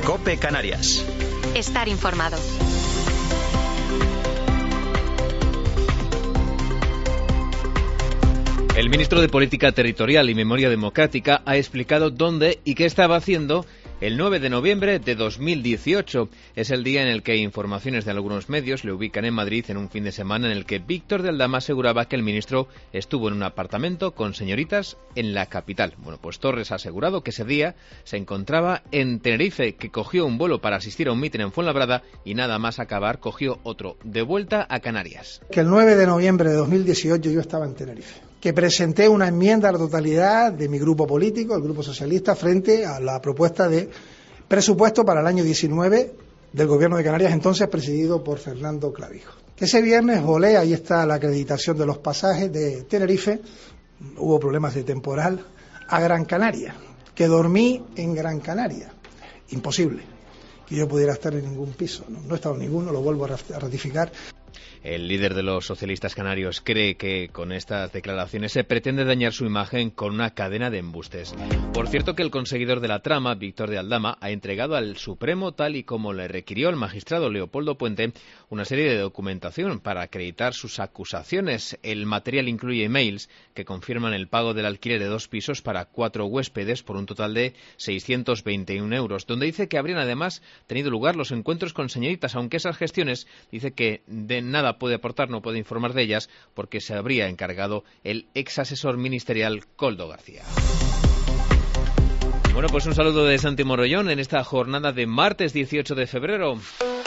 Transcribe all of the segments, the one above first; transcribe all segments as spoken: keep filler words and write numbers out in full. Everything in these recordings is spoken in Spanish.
COPE Canarias. Estar informado. El ministro de Política Territorial y Memoria Democrática ha explicado dónde y qué estaba haciendo el nueve de noviembre de dos mil dieciocho. Es el día en el que informaciones de algunos medios le ubican en Madrid en un fin de semana en el que Víctor de Aldama aseguraba que el ministro estuvo en un apartamento con señoritas en la capital. Bueno, pues Torres ha asegurado que ese día se encontraba en Tenerife, que cogió un vuelo para asistir a un mitin en Fuenlabrada y nada más acabar cogió otro de vuelta a Canarias. Que el nueve de noviembre de dos mil dieciocho yo estaba en Tenerife, que presenté una enmienda a la totalidad de mi grupo político, el Grupo Socialista, frente a la propuesta de presupuesto para el año diecinueve del Gobierno de Canarias, entonces presidido por Fernando Clavijo. Ese viernes volé, ahí está la acreditación de los pasajes de Tenerife, hubo problemas de temporal, a Gran Canaria, que dormí en Gran Canaria. Imposible que yo pudiera estar en ningún piso, no, no he estado en ninguno, lo vuelvo a ratificar. El líder de los socialistas canarios cree que con estas declaraciones se pretende dañar su imagen con una cadena de embustes. Por cierto que el conseguidor de la trama, Víctor de Aldama, ha entregado al Supremo, tal y como le requirió el magistrado Leopoldo Puente, una serie de documentación para acreditar sus acusaciones. El material incluye emails que confirman el pago del alquiler de dos pisos para cuatro huéspedes por un total de seiscientos veintiún euros, donde dice que habrían además tenido lugar los encuentros con señoritas, aunque esas gestiones dice que de nada puede aportar, no puede informar de ellas, porque se habría encargado el ex asesor ministerial Koldo García. Bueno, pues un saludo de Santi Morollón en esta jornada de martes dieciocho de febrero.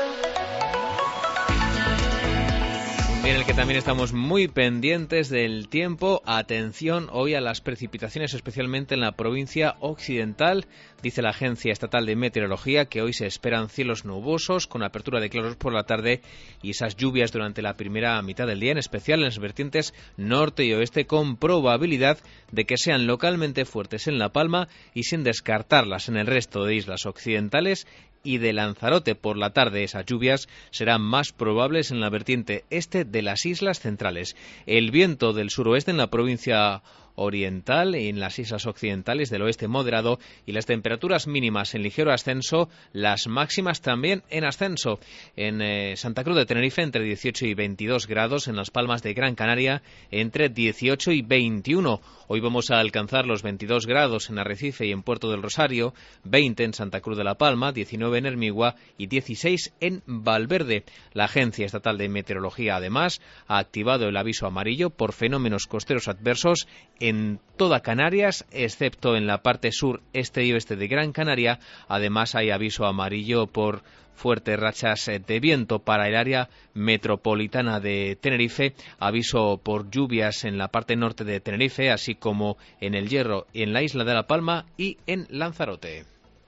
En el que también estamos muy pendientes del tiempo. Atención hoy a las precipitaciones, especialmente en la provincia occidental. Dice la Agencia Estatal de Meteorología que hoy se esperan cielos nubosos con apertura de claros por la tarde y esas lluvias durante la primera mitad del día, en especial en las vertientes norte y oeste, con probabilidad de que sean localmente fuertes en La Palma y sin descartarlas en el resto de islas occidentales y de Lanzarote. Por la tarde esas lluvias serán más probables en la vertiente este de las islas centrales. El viento del suroeste en la provincia oriental y en las islas occidentales del oeste moderado y las temperaturas mínimas en ligero ascenso, las máximas también en ascenso. En eh, Santa Cruz de Tenerife entre dieciocho y veintidós grados, en Las Palmas de Gran Canaria entre dieciocho y veintiuno. Hoy vamos a alcanzar los veintidós grados en Arrecife y en Puerto del Rosario, veinte en Santa Cruz de la Palma, diecinueve en Hermigua y dieciséis en Valverde. La Agencia Estatal de Meteorología además ha activado el aviso amarillo por fenómenos costeros adversos en toda Canarias, excepto en la parte sur, este y oeste de Gran Canaria. Además hay aviso amarillo por fuertes rachas de viento para el área metropolitana de Tenerife, aviso por lluvias en la parte norte de Tenerife, así como en El Hierro, en la isla de La Palma y en Lanzarote.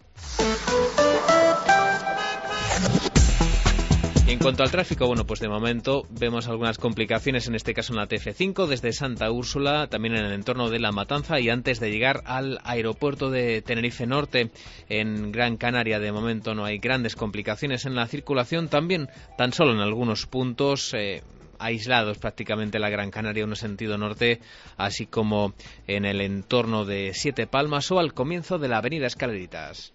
En cuanto al tráfico, bueno, pues de momento vemos algunas complicaciones, en este caso en la T F cinco, desde Santa Úrsula, también en el entorno de La Matanza y antes de llegar al aeropuerto de Tenerife Norte. En Gran Canaria de momento no hay grandes complicaciones en la circulación, también tan solo en algunos puntos eh, aislados prácticamente la Gran Canaria, en sentido norte, así como en el entorno de Siete Palmas o al comienzo de la avenida Escaleritas.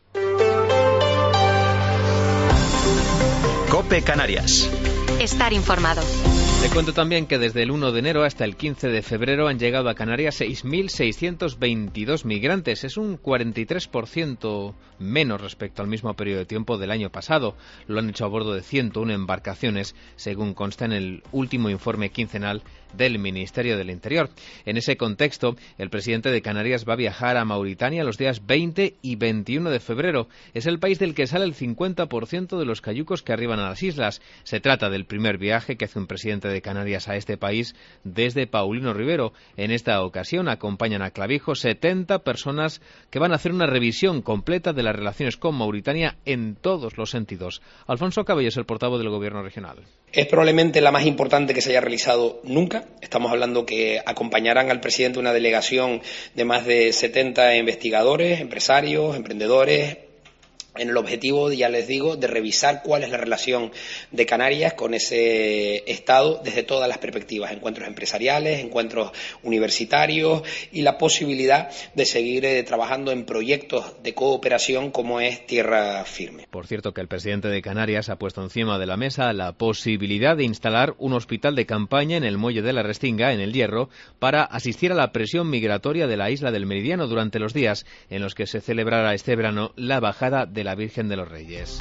COPE Canarias. Estar informado. Te cuento también que desde el uno de enero hasta el quince de febrero han llegado a Canarias seis mil seiscientos veintidós migrantes. Es un cuarenta y tres por ciento menos respecto al mismo periodo de tiempo del año pasado. Lo han hecho a bordo de ciento una embarcaciones, según consta en el último informe quincenal del Ministerio del Interior. En ese contexto, el presidente de Canarias va a viajar a Mauritania los días veinte y veintiuno de febrero. Es el país del que sale el cincuenta por ciento de los cayucos que arriban a las islas. Se trata del primer viaje que hace un presidente de Canarias a este país desde Paulino Rivero. En esta ocasión acompañan a Clavijo setenta personas que van a hacer una revisión completa de las relaciones con Mauritania en todos los sentidos. Alfonso Cabello es el portavoz del Gobierno regional. Es probablemente la más importante que se haya realizado nunca. Estamos hablando que acompañarán al presidente una delegación de más de setenta investigadores, empresarios, emprendedores, en el objetivo, ya les digo, de revisar cuál es la relación de Canarias con ese Estado desde todas las perspectivas, encuentros empresariales, encuentros universitarios y la posibilidad de seguir eh, trabajando en proyectos de cooperación como es Tierra Firme. Por cierto, que el presidente de Canarias ha puesto encima de la mesa la posibilidad de instalar un hospital de campaña en el muelle de la Restinga, en el Hierro, para asistir a la presión migratoria de la isla del Meridiano durante los días en los que se celebrará este verano la bajada de la Virgen de los Reyes.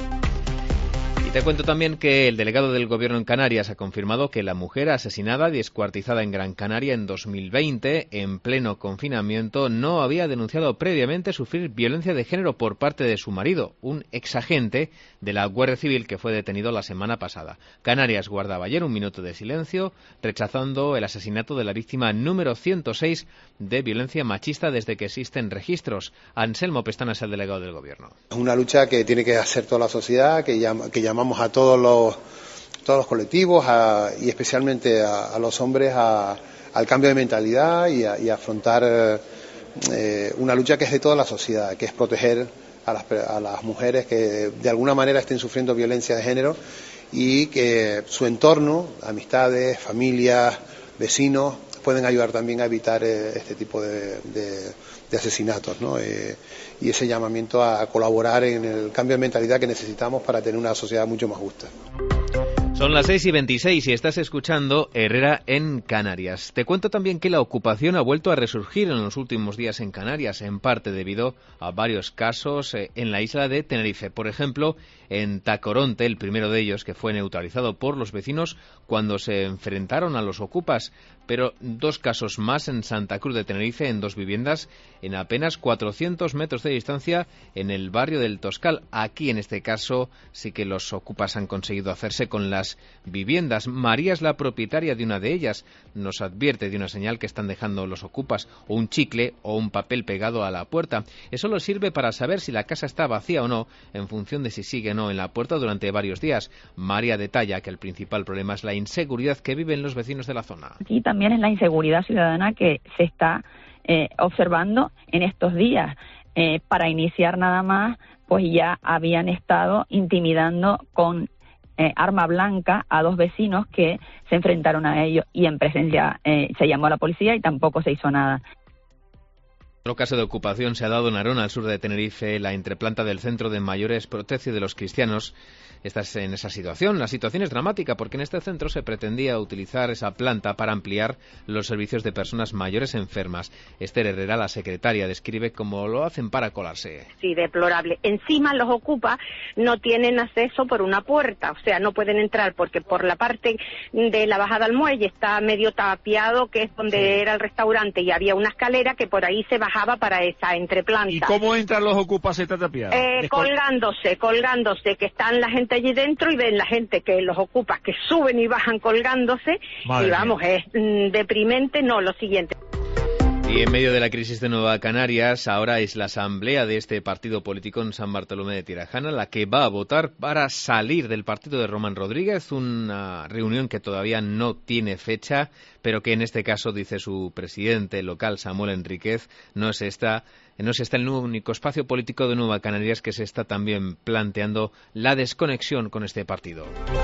Y te cuento también que el delegado del Gobierno en Canarias ha confirmado que la mujer asesinada y descuartizada en Gran Canaria en dos mil veinte, en pleno confinamiento, no había denunciado previamente sufrir violencia de género por parte de su marido, un exagente de la Guardia Civil que fue detenido la semana pasada. Canarias guardaba ayer un minuto de silencio, rechazando el asesinato de la víctima número ciento seis de violencia machista desde que existen registros. Anselmo Pestana es el delegado del Gobierno. Es una lucha que tiene que hacer toda la sociedad, que, llama, que llamamos a todos los, todos los colectivos a, y especialmente a, a los hombres a, al cambio de mentalidad y a, y a afrontar eh, una lucha que es de toda la sociedad, que es proteger a las, a las mujeres que de alguna manera estén sufriendo violencia de género y que su entorno, amistades, familias, vecinos, pueden ayudar también a evitar eh, este tipo de, de, de asesinatos, ¿no? Eh, y ese llamamiento a colaborar en el cambio de mentalidad que necesitamos para tener una sociedad mucho más justa. Son las seis y veintiséis y estás escuchando Herrera en Canarias. Te cuento también que la ocupación ha vuelto a resurgir en los últimos días en Canarias, en parte debido a varios casos en la isla de Tenerife. Por ejemplo, en Tacoronte, el primero de ellos, que fue neutralizado por los vecinos cuando se enfrentaron a los ocupas, pero dos casos más en Santa Cruz de Tenerife, en dos viviendas, en apenas cuatrocientos metros de distancia, en el barrio del Toscal. Aquí, en este caso, sí que los ocupas han conseguido hacerse con las viviendas. María es la propietaria de una de ellas. Nos advierte de una señal que están dejando los ocupas, o un chicle o un papel pegado a la puerta. Eso nos sirve para saber si la casa está vacía o no, en función de si sigue o no en la puerta durante varios días. María detalla que el principal problema es la inseguridad que viven los vecinos de la zona. Aquí también es la inseguridad ciudadana que se está eh, observando en estos días. Eh, para iniciar nada más, pues ya habían estado intimidando con Eh, arma blanca a dos vecinos que se enfrentaron a ellos y en presencia eh, se llamó a la policía y tampoco se hizo nada. Otro caso de ocupación se ha dado en Arona, al sur de Tenerife, la entreplanta del Centro de Mayores Protección de los Cristianos. Estás en esa situación. La situación es dramática porque en este centro se pretendía utilizar esa planta para ampliar los servicios de personas mayores enfermas. Esther Herrera, la secretaria, describe cómo lo hacen para colarse. Sí, deplorable. Encima los ocupas no tienen acceso por una puerta, o sea, no pueden entrar porque por la parte de la bajada al muelle está medio tapiado, que es donde sí. era el restaurante, y había una escalera que por ahí se bajaba para esa entreplanta. ¿Y cómo entran los ocupas si está tapiado? Eh, colgándose, colgándose, que están la gente allí dentro y ven la gente que los ocupas que suben y bajan colgándose. Madre y vamos, mía. es mm, deprimente, no, lo siguiente. Y en medio de la crisis de Nueva Canarias, ahora es la asamblea de este partido político en San Bartolomé de Tirajana la que va a votar para salir del partido de Román Rodríguez, una reunión que todavía no tiene fecha, pero que en este caso, dice su presidente local, Samuel Enríquez, no es esta, no es este el único espacio político de Nueva Canarias que se está también planteando la desconexión con este partido.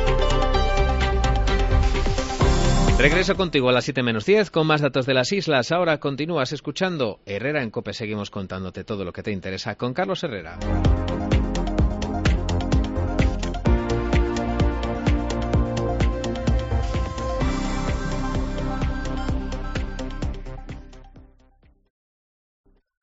Regreso contigo a las siete menos diez con más datos de las islas. Ahora continúas escuchando Herrera en COPE. Seguimos contándote todo lo que te interesa con Carlos Herrera.